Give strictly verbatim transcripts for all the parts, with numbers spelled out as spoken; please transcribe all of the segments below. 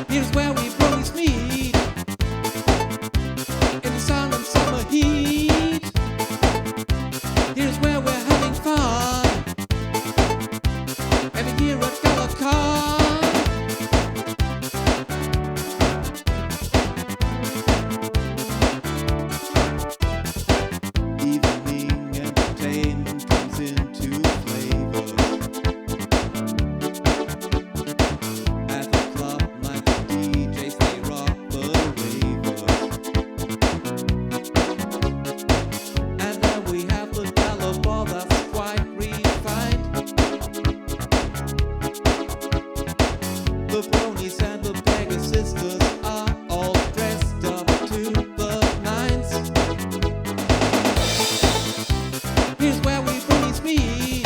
Here's where we bronies meet, in the sun and summer heat. Here's where we're having fun, every year at GalaCon. Evening entertainment comes into flavor. At the club night, the D Js they rock the ravers. And then we have the Gala Ball that's quite refined. The bronies and the Pegasisters are all dressed up to the nines. Here's where we bronies meet,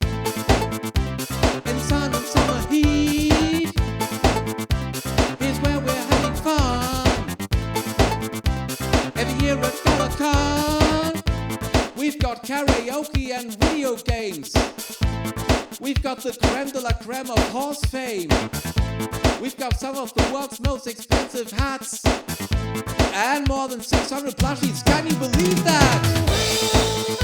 in the sun and summer heat. Here's where we're having fun, every year at GalaCon. We've got karaoke and video games. We've got the creme de la creme of horse fame. We've got some of the world's most expensive hats, and more than six hundred plushies. Can you believe that?